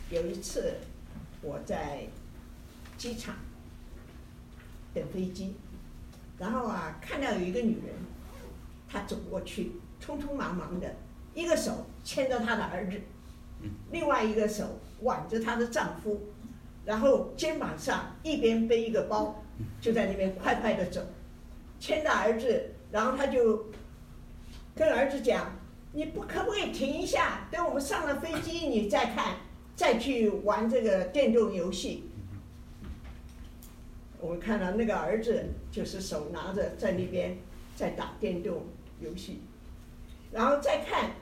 有一次我在机场等飞机，然后看到有一个女人，她走过去，匆匆忙忙的，一个手牵着她的儿子，另外一个手挽着她的丈夫，然后肩膀上一边背一个包，就在那边快快的走，牵着儿子，然后她就跟儿子讲：“你可不可以停一下？等我们上了飞机，你再看，再去玩这个电动游戏。”我们看到那个儿子就是手拿着在那边在打电动游戏，然后再看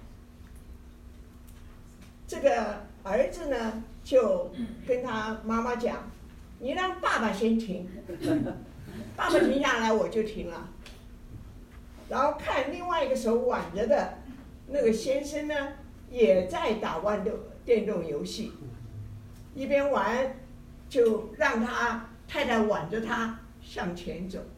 这个儿子呢，就跟他妈妈讲：“你让爸爸先停，爸爸停下来我就停了。”然后看另外一个手挽着的那个先生呢，也在打电动游戏，一边玩就让他太太挽着他向前走。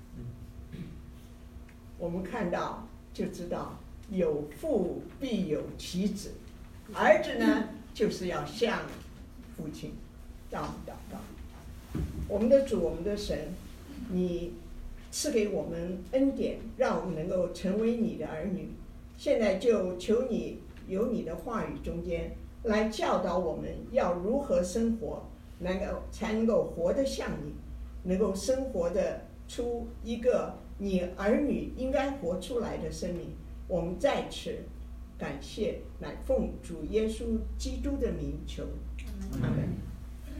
我们看到就知道有父必有其子，儿子呢就是要向父亲。让我们祷告。我们的主，我们的神，你赐给我们恩典，让我们能够成为你的儿女。现在就求你由你的话语中间来教导我们要如何生活，才能够活得像你，能够生活得出一个你儿女应该活出来的生命。我们在此感谢，乃奉主耶稣基督的名求，阿门。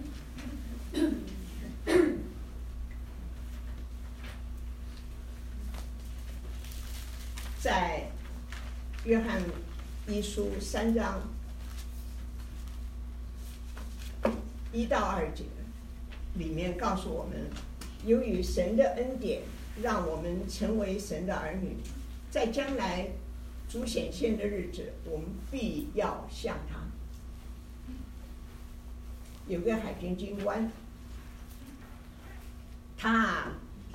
在约翰一书3章1到2节里面告诉我们，由于神的恩典，让我们成为神的儿女，在将来主显现的日子，我们必要像他。有个海军军官，他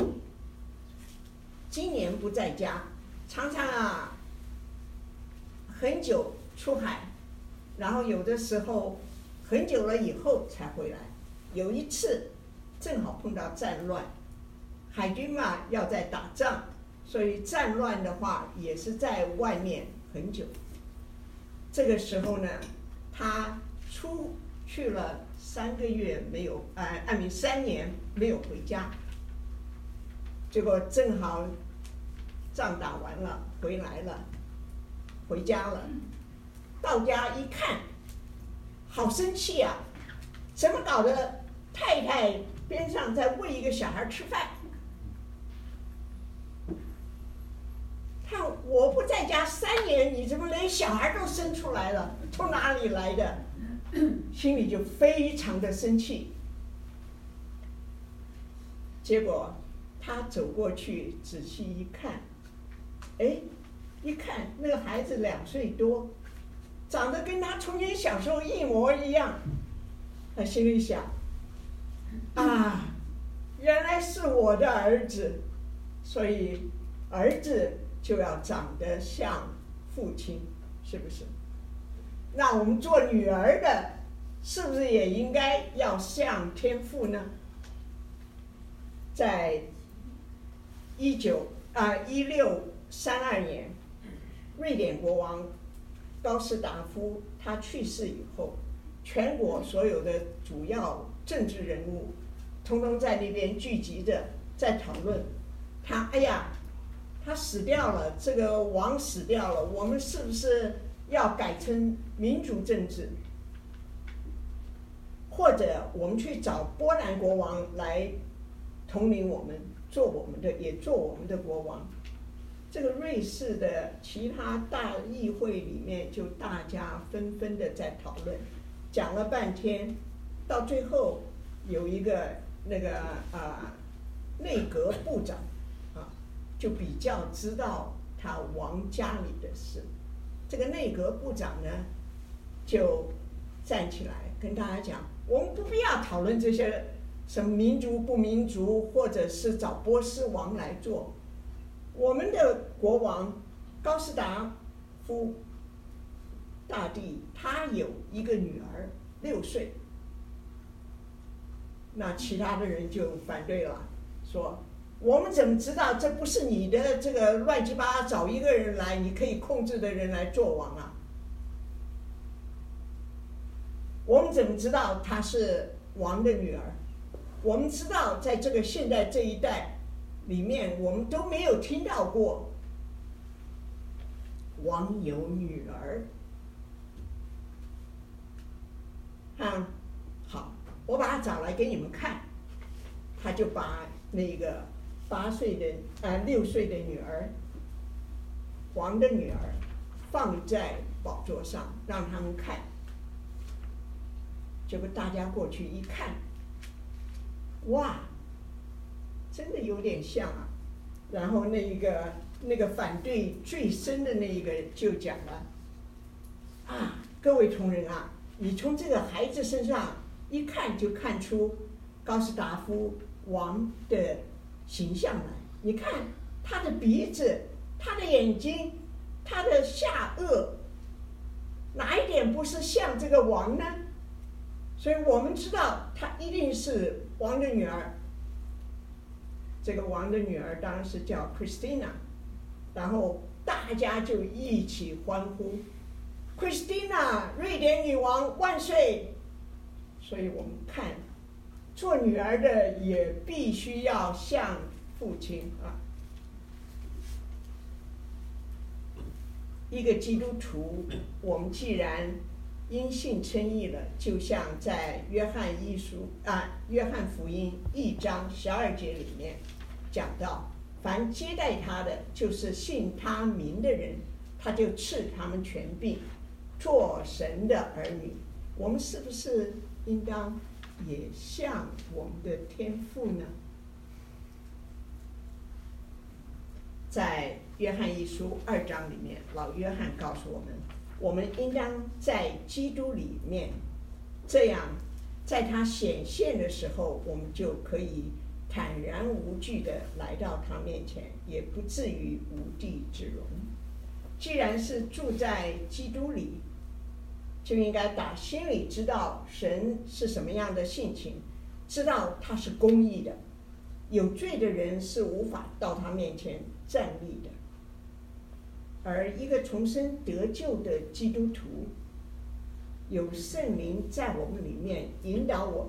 今年不在家，常常很久出海，然后有的时候很久了以后才回来。有一次正好碰到战乱，海军嘛要在打仗，所以战乱的话也是在外面很久。这个时候呢，他出去了3个月没有3年没有回家，结果正好仗打完了回来了，回家了，到家一看，好生气啊！怎么搞得太太边上在喂一个小孩吃饭？看我不在家3年，你怎么连小孩都生出来了？从哪里来的？心里就非常的生气。结果他走过去仔细一看，一看那个孩子2岁多，长得跟他从前小时候一模一样。他心里想，原来是我的儿子，所以儿子就要长得像父亲，是不是？那我们做女儿的，是不是也应该要像天父呢？在1632年，瑞典国王高斯达夫他去世以后，全国所有的主要政治人物通通在那边聚集着，在讨论他死掉了，这个王死掉了，我们是不是要改成民主政治，或者我们去找波兰国王来统领我们，也做我们的国王。这个瑞士的其他大议会里面就大家纷纷的在讨论，讲了半天，到最后有一个内阁部长就比较知道他王家里的事。这个内阁部长呢就站起来跟大家讲，我们不必要讨论这些什么民族不民族，或者是找波斯王来做。我们的国王高斯达夫大帝，他有一个女儿6岁， 那其他的人就反对了，说我们怎么知道这不是你的这个乱七八糟找一个人来你可以控制的人来做王啊？我们怎么知道她是王的女儿？我们知道在这个现在这一代里面，我们都没有听到过王有女儿。好，我把她找来给你们看。他就把那个6岁的女儿，王的女儿，放在宝座上，让他们看。结果大家过去一看，哇，真的有点像啊。然后那个反对最深的那一个就讲了，啊，各位同仁啊，你从这个孩子身上一看就看出高斯达夫王的形象来。你看他的鼻子，他的眼睛，他的下颚，哪一点不是像这个王呢？所以我们知道她一定是王的女儿。这个王的女儿当然是叫 Christina， 然后大家就一起欢呼 Christina 瑞典女王万岁。所以我们看做女儿的也必须要像父亲啊。一个基督徒，我们既然因信称义了，就像在约翰福音1章12节里面讲到，凡接待他的，就是信他名的人，他就赐他们权柄，做神的儿女。我们是不是应当也像我们的天父呢？在约翰一书2章里面，老约翰告诉我们，我们应当在基督里面，这样在他显现的时候，我们就可以坦然无惧的来到他面前，也不至于无地自容。既然是住在基督里，就应该打心里知道神是什么样的性情，知道他是公义的，有罪的人是无法到他面前站立的。而一个重生得救的基督徒，有圣灵在我们里面引导我们，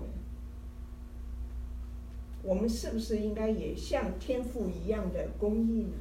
我们是不是应该也像天父一样的公义呢？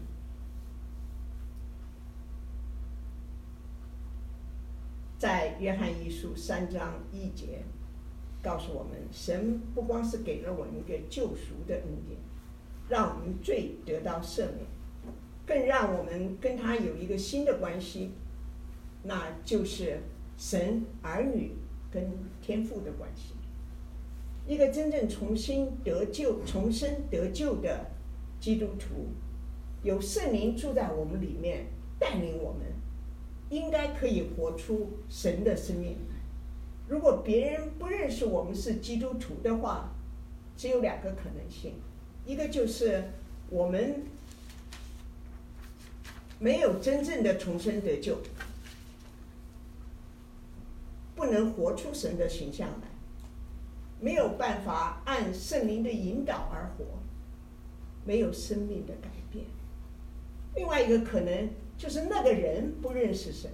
在约翰一书3章1节告诉我们，神不光是给了我们一个救赎的恩典，让我们罪得到赦免，更让我们跟他有一个新的关系，那就是神儿女跟天父的关系。一个真正重生得救的基督徒，有圣灵住在我们里面带领我们，应该可以活出神的生命来。如果别人不认识我们是基督徒的话，只有2个可能性，一个就是我们没有真正的重生得救，不能活出神的形象来，没有办法按圣灵的引导而活，没有生命的改变。另外一个可能就是那个人不认识神。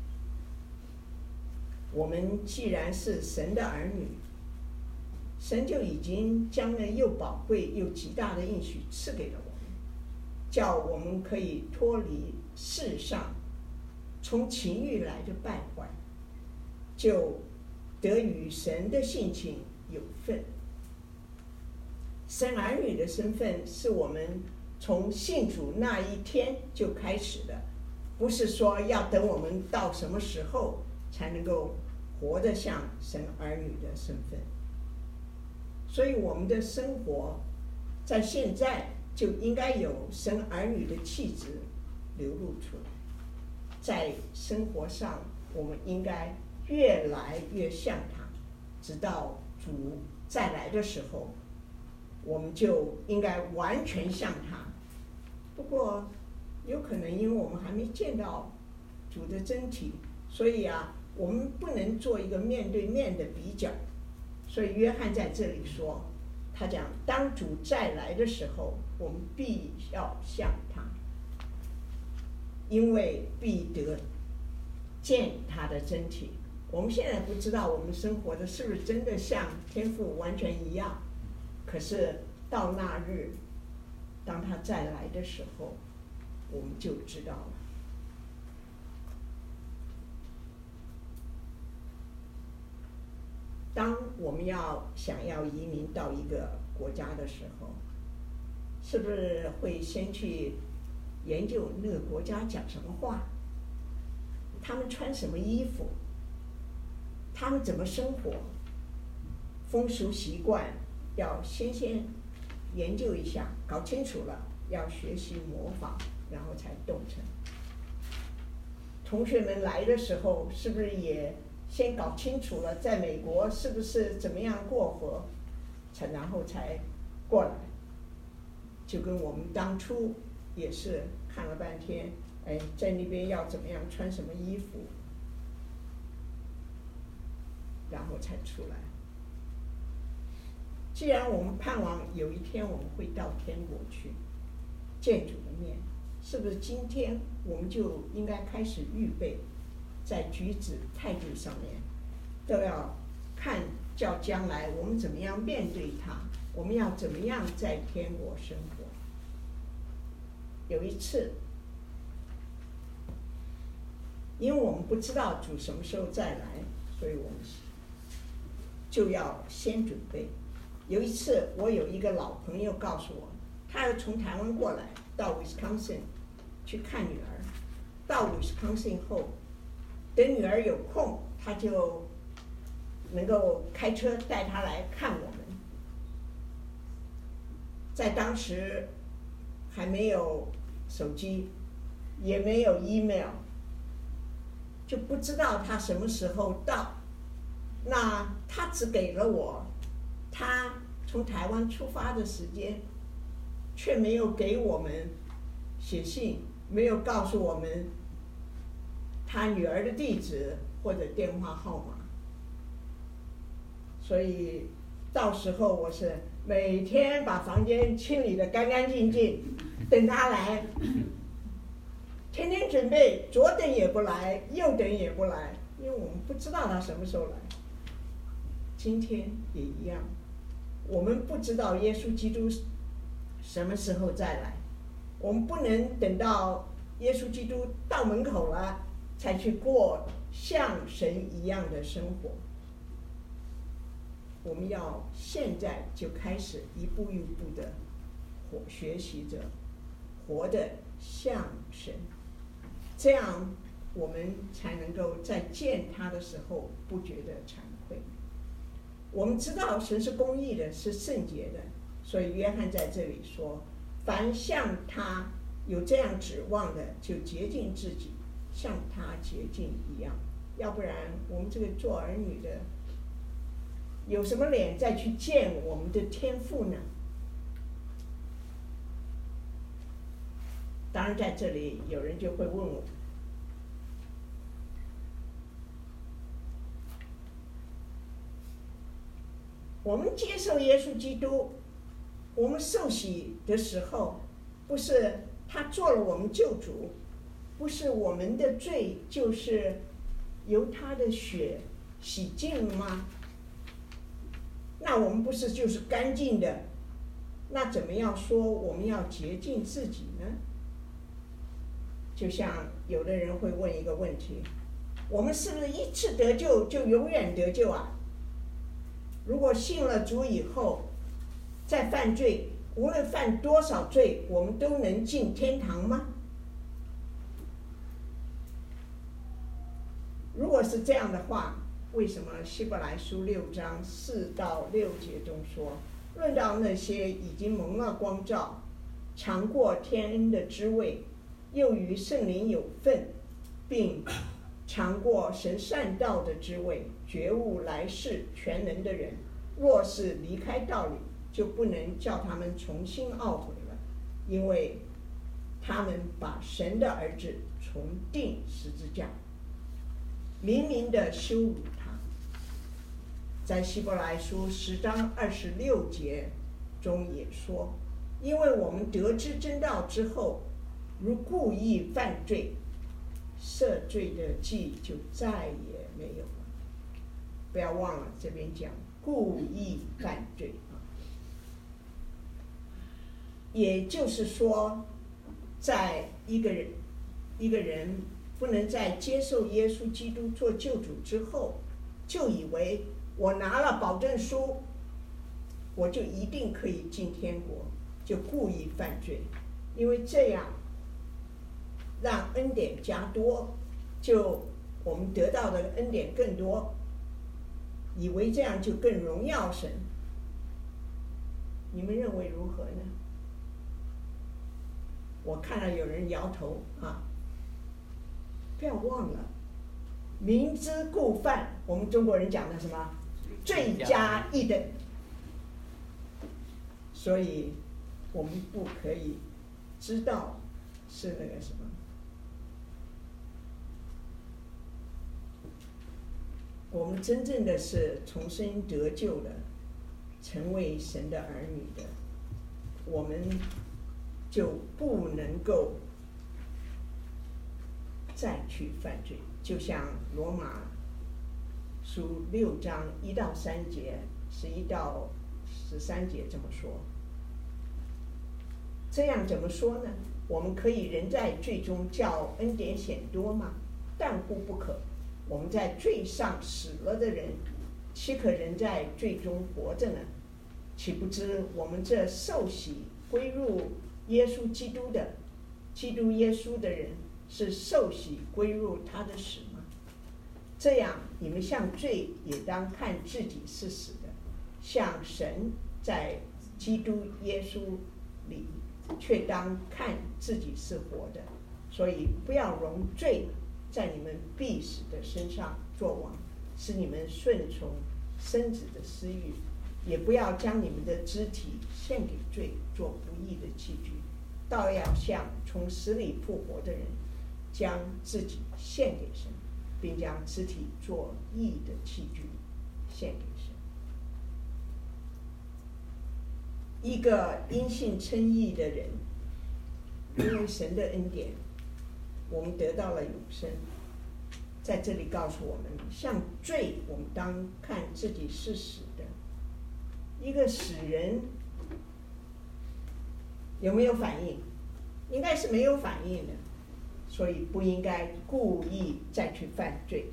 我们既然是神的儿女，神就已经将那又宝贵又极大的应许赐给了我们，叫我们可以脱离世上从情欲来的败坏，就得与神的性情有份。神儿女的身份是我们从信主那一天就开始的，不是说要等我们到什么时候才能够活得像神儿女的身份。所以我们的生活在现在就应该有神儿女的气质流露出来，在生活上我们应该越来越像他，直到主再来的时候，我们就应该完全像他。不过有可能因为我们还没见到主的真体，所以我们不能做一个面对面的比较。所以约翰在这里说， 他讲，当主再来的时候，我们必要像他，因为必得见他的真体。我们现在不知道我们生活的是不是真的像天父完全一样，可是到那日，当他再来的时候，我们就知道了。当我们想要移民到一个国家的时候，是不是会先去研究那个国家讲什么话，他们穿什么衣服，他们怎么生活，风俗习惯要先研究一下，搞清楚了，要学习模仿，然后才动身。同学们来的时候，是不是也先搞清楚了，在美国是不是怎么样过活，然后才过来？就跟我们当初也是看了半天，在那边要怎么样穿什么衣服，然后才出来。既然我们盼望有一天我们会到天国去见主的面，是不是今天我们就应该开始预备，在举止态度上面都要看，叫将来我们怎么样面对他，我们要怎么样在天国生活。有一次，因为我们不知道主什么时候再来，所以我们就要先准备。有一次，我有一个老朋友告诉我，他要从台湾过来到 Wisconsin 去看女儿。到 Wisconsin 后，等女儿有空，他就能够开车带她来看我们。在当时还没有手机，也没有 email， 就不知道他什么时候到。那他只给了我他从台湾出发的时间，却没有给我们写信，没有告诉我们他女儿的地址或者电话号码。所以到时候我是每天把房间清理得干干净净，等他来，天天准备，左等也不来，右等也不来，因为我们不知道他什么时候来。今天也一样，我们不知道耶稣基督什么时候再来，我们不能等到耶稣基督到门口了才去过像神一样的生活。我们要现在就开始一步一步的学习着活得像神，这样我们才能够在见他的时候不觉得惭愧。我们知道神是公义的，是圣洁的，所以约翰在这里说，凡像他有这样指望的，就洁净自己，像他洁净一样。要不然我们这个做儿女的有什么脸再去见我们的天父呢？当然在这里有人就会问我，我们接受耶稣基督，我们受洗的时候，不是他做了我们救主，不是我们的罪就是由他的血洗净了吗？那我们不是就是干净的？那怎么样说我们要洁净自己呢？就像有的人会问一个问题，我们是不是一次得救就永远得救啊？如果信了主以后再犯罪，无论犯多少罪，我们都能进天堂吗？如果是这样的话，为什么希伯来书6章4到6节中说，论到那些已经蒙了光照，尝过天恩的滋味，又与圣灵有份，并尝过神善道的滋味，觉悟来世全能的人，若是离开道理，就不能叫他们重新懊悔了，因为他们把神的儿子重钉十字架，明明的羞辱他。在希伯来书10章26节中也说，因为我们得知真道之后，如故意犯罪，赦罪的祭就再也没有了。不要忘了这边讲故意犯罪啊，也就是说，在一个人不能在接受耶稣基督做救主之后，就以为我拿了保证书，我就一定可以进天国，就故意犯罪，因为这样让恩典加多，就我们得到的恩典更多，以为这样就更荣耀神。你们认为如何呢？我看了有人摇头啊。不要忘了，明知故犯，我们中国人讲的什么？罪加一等。所以我们不可以知道是那个什么。我们真正的是重生得救的，成为神的儿女的，我们就不能够再去犯罪。就像罗马书6章1到3节、11到13节这么说。这样怎么说呢？我们可以人在罪中叫恩典显多吗？断乎不可。我们在罪上死了的人，岂可仍在罪中活着呢？岂不知我们这受洗归入耶稣基督的基督耶稣的人，是受洗归入他的死吗？这样你们向罪也当看自己是死的，向神在基督耶稣里却当看自己是活的。所以不要容罪在你们必死的身上作王，使你们顺从身子的私欲，也不要将你们的肢体献给罪，做不义的器具，倒要像从死里复活的人，将自己献给神，并将肢体做义的器具献给神。一个因信称义的人，因为神的恩典，我们得到了永生。在这里告诉我们，像罪，我们当看自己是死的。一个死人有没有反应？应该是没有反应的，所以不应该故意再去犯罪。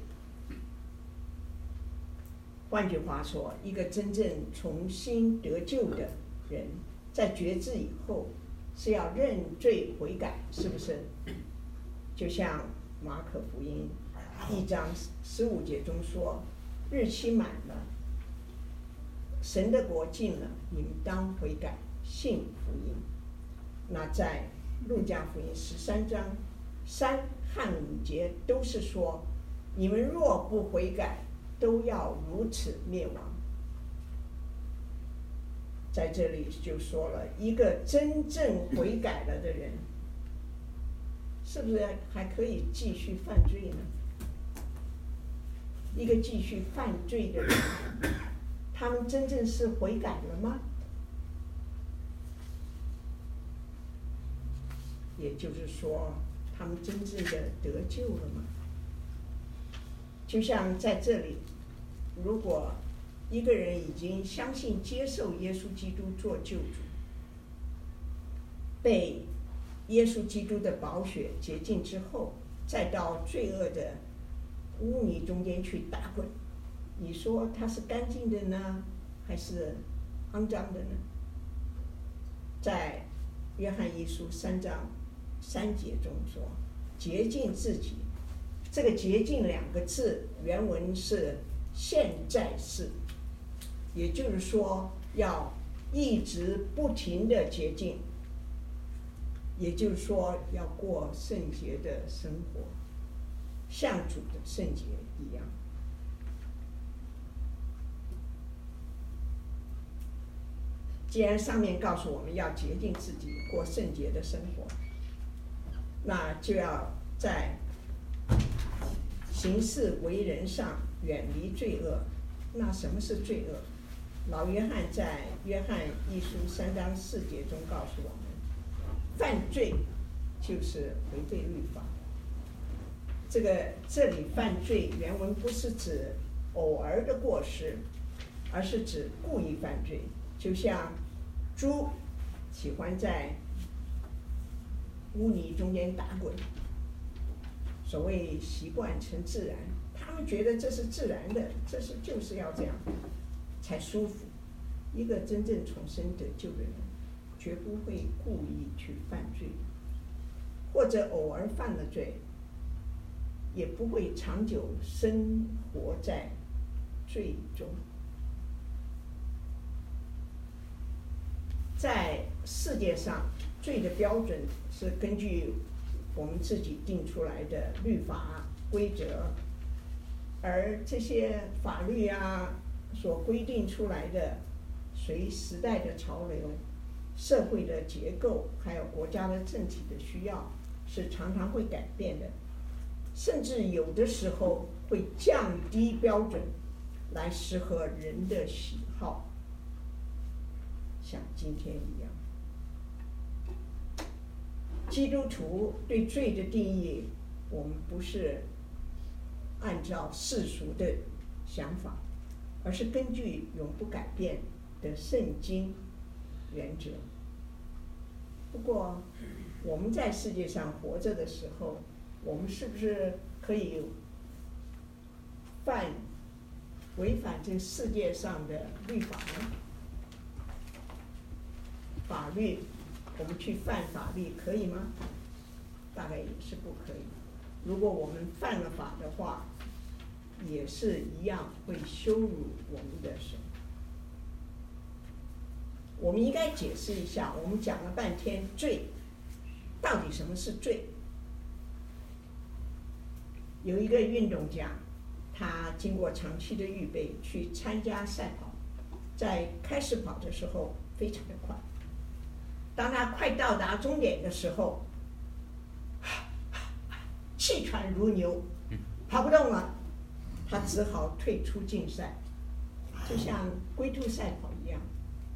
换句话说，一个真正重新得救的人，在觉知以后是要认罪悔改，是不是？就像马可福音1章15节中说，日期满了，神的国近了，你们当悔改，信福音。那在路加福音13章3和5节都是说，你们若不悔改，都要如此灭亡。在这里就说了，一个真正悔改了的人，是不是还可以继续犯罪呢？一个继续犯罪的人，他们真正是悔改了吗？也就是说，他们真正的得救了吗？就像在这里，如果一个人已经相信接受耶稣基督做救主，被耶稣基督的宝血洁净之后，再到罪恶的污泥中间去打滚，你说他是干净的呢，还是肮脏的呢？在约翰一书3章3节中说，洁净自己。这个洁净2个字原文是现在式，也就是说要一直不停的洁净，也就是说要过圣洁的生活，像主的圣洁一样。既然上面告诉我们要洁净自己，过圣洁的生活，那就要在行事为人上远离罪恶。那什么是罪恶？ 老约翰在约翰一书3章4节中告诉我们，犯罪就是违背律法。这里犯罪原文不是指偶尔的过失，而是指故意犯罪。就像猪喜欢在污泥中间打滚，所谓习惯成自然，他们觉得这是自然的，就是要这样才舒服。一个真正重生得救的人，绝不会故意去犯罪，或者偶尔犯了罪，也不会长久生活在罪中。在世界上，罪的标准是根据我们自己定出来的律法规则，而这些法律所规定出来的，随时代的潮流、社会的结构，还有国家的政体的需要，是常常会改变的，甚至有的时候会降低标准，来适合人的喜好。像今天一样，基督徒对罪的定义，我们不是按照世俗的想法，而是根据永不改变的圣经原则。不过我们在世界上活着的时候，我们是不是可以违反这个世界上的律法呢？法律，我们去犯法律可以吗？大概也是不可以。如果我们犯了法的话，也是一样会羞辱我们的神。我们应该解释一下，我们讲了半天罪，到底什么是罪？有一个运动家，他经过长期的预备去参加赛跑，在开始跑的时候非常的快，当他快到达终点的时候，气喘如牛，跑不动了，他只好退出竞赛，就像龟兔赛跑一样。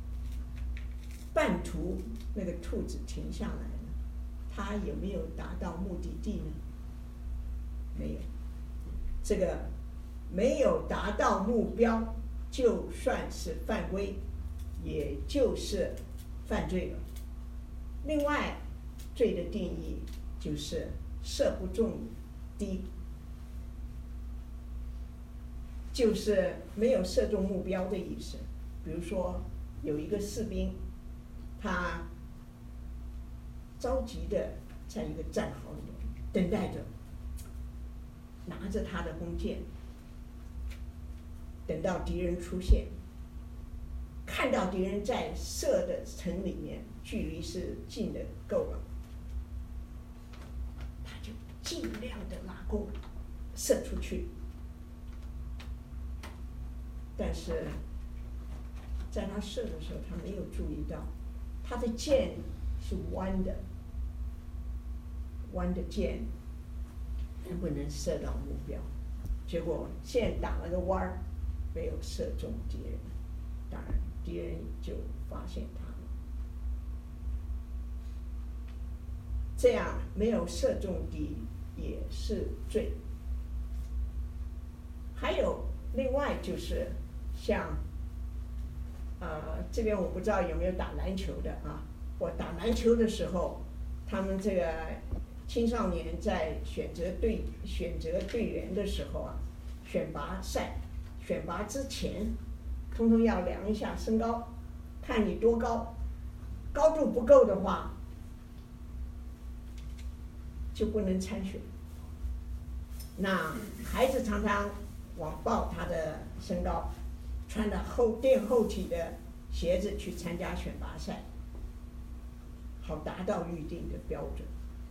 半途那个兔子停下来了，他有没有达到目的地呢？没有。这个没有达到目标，就算是犯规，也就是犯罪了。另外，罪的定义就是射不中敌，就是没有射中目标的意思。比如说，有一个士兵，他着急的在一个战壕里面等待着，拿着他的弓箭，等到敌人出现，看到敌人在射的城里面，距离是近的够了，他就尽量的拉弓射出去。但是在他射的时候，他没有注意到他的箭是弯的，弯的箭能不能射到目标？结果箭打了个弯儿，没有射中敌人，当然敌人就发现他了。这样没有射中敌也是罪。还有另外就是像这边我不知道有没有打篮球的啊。我打篮球的时候，他们这个青少年在选择队员的时候啊，选拔之前，通通要量一下身高，看你多高，高度不够的话，就不能参选。那孩子常常谎报他的身高，穿着垫后体的鞋子去参加选拔赛，好达到预定的标准。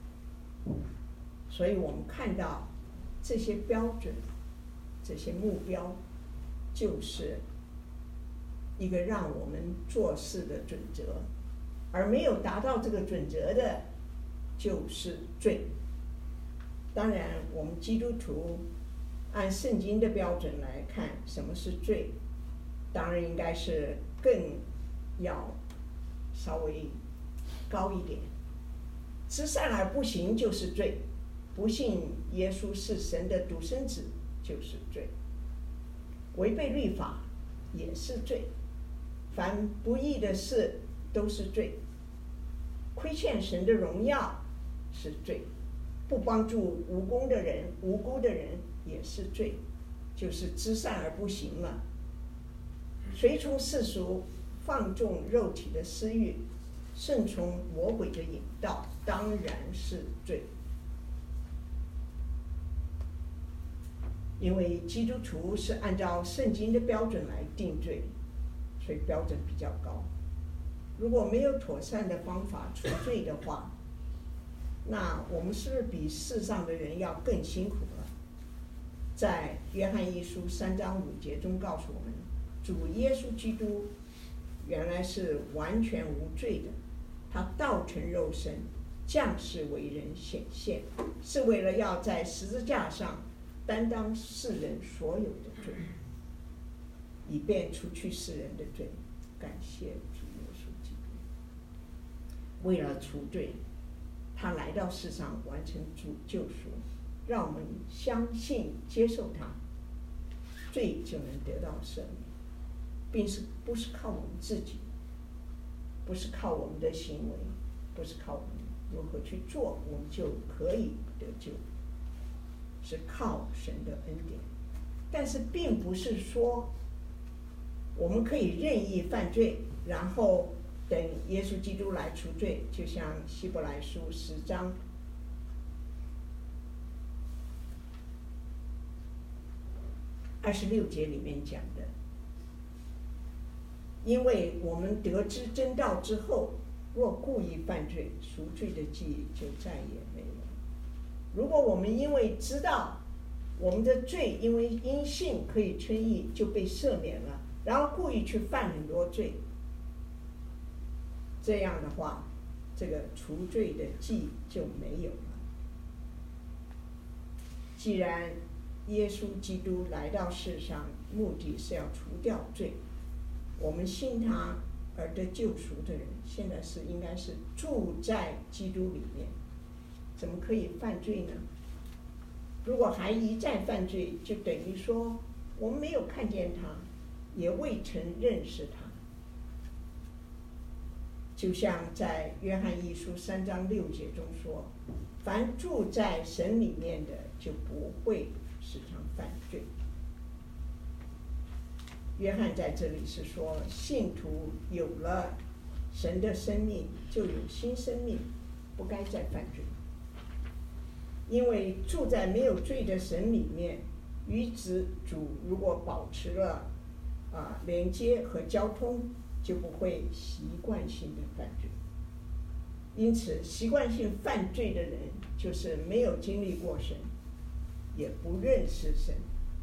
所以我们看到这些标准、这些目标，就是一个让我们做事的准则，而没有达到这个准则的，就是罪。当然，我们基督徒按圣经的标准来看什么是罪， 当然应该是更要稍微高一点。知善而不行就是罪，不信耶稣是神的独生子就是罪，违背律法也是罪，凡不义的事都是罪，亏欠神的荣耀是罪，不帮助无辜的人也是罪，就是知善而不行了。随从世俗，放纵肉体的私欲，顺从魔鬼的引导，当然是罪。因为基督徒是按照圣经的标准来定罪，所以标准比较高。如果没有妥善的方法除罪的话，那我们是不是比世上的人要更辛苦了？在约翰一书3章5节中告诉我们，主耶稣基督原来是完全无罪的，他道成肉身，降世为人显现，是为了要在十字架上担当世人所有的罪，以便除去世人的罪。感谢主耶稣基督，为了除罪，他来到世上完成救赎，让我们相信接受他，罪就能得到赦免，并不是靠我们自己，不是靠我们的行为，不是靠我们如何去做我们就可以得救，是靠神的恩典。但是并不是说我们可以任意犯罪，然后等耶稣基督来除罪，就像希伯来书10章26节里面讲的，因为我们得知真道之后，若故意犯罪，赎罪的记忆就再也没有。如果我们因为知道我们的罪因为因信可以称义就被赦免了，然后故意去犯很多罪，这样的话，这个除罪的记就没有了。既然耶稣基督来到世上，目的是要除掉罪，我们信他而得救赎的人，现在应该是住在基督里面，怎么可以犯罪呢？如果还一再犯罪，就等于说我们没有看见他，也未曾认识他。就像在约翰一书3章6节中说，凡住在神里面的，就不会时常犯罪。约翰在这里是说，信徒有了神的生命，就有新生命，不该再犯罪。因为住在没有罪的神里面，与主如果保持了连接和交通，就不会习惯性的犯罪。因此习惯性犯罪的人就是没有经历过神，也不认识神。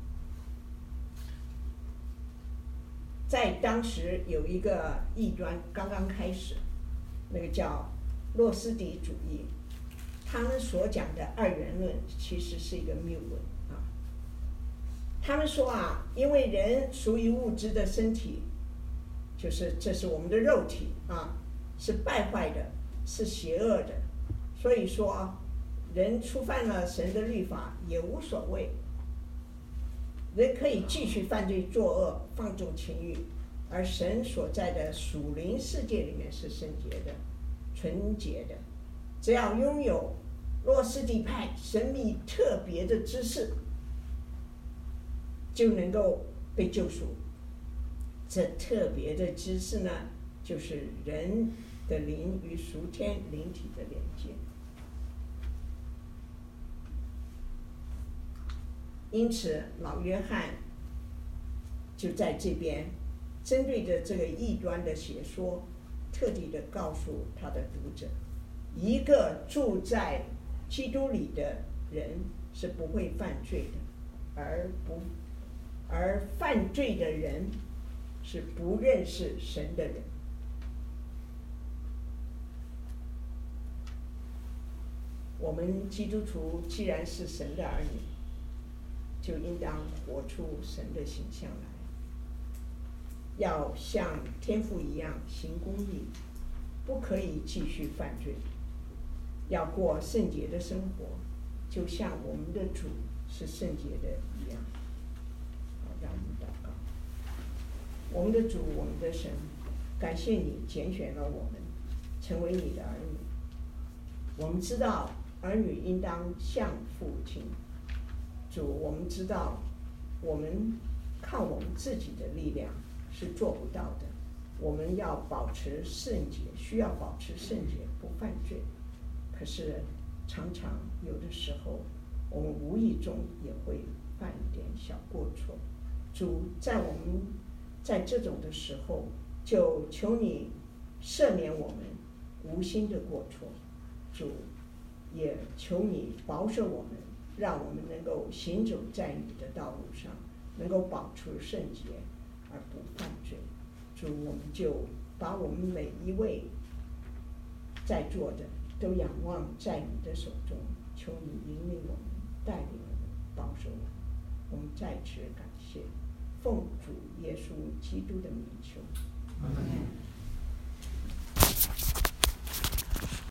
在当时有一个异端刚刚开始，那个叫诺斯底主义，他们所讲的二元论其实是一个谬论啊。他们说因为人属于物质的身体，就是这是我们的肉体是败坏的，是邪恶的，所以说人触犯了神的律法也无所谓，人可以继续犯罪作恶，放纵情欲，而神所在的属灵世界里面是圣洁的、纯洁的。只要拥有诺斯底派神秘特别的知识，就能够被救赎。这特别的知识呢，就是人的灵与属天灵体的连接。因此老约翰就在这边针对着这个异端的邪说，特地的告诉他的读者，一个住在基督里的人是不会犯罪的，而犯罪的人是不认识神的人。我们基督徒既然是神的儿女，就应当活出神的形象来。 要像天父一样行公义，不可以继续犯罪，要过圣洁的生活，就像我们的主是圣洁的一样。好，让我们祷告。我们的主，我们的神，感谢你拣选了我们，成为你的儿女。我们知道儿女应当像父亲。主，我们知道我们靠我们自己的力量是做不到的，我们要保持圣洁，需要保持圣洁，不犯罪。可是常常有的时候，我们无意中也会犯一点小过错。主，在我们在这种的时候，就求你赦免我们无心的过错。主，也求你保守我们，让我们能够行走在你的道路上，能够保持圣洁而不犯罪。主，我们就把我们每一位在座的都仰望在你的手中，求你引领我们，带领我们，保守我们。我们在此感谢，奉主耶稣基督的名求。阿们。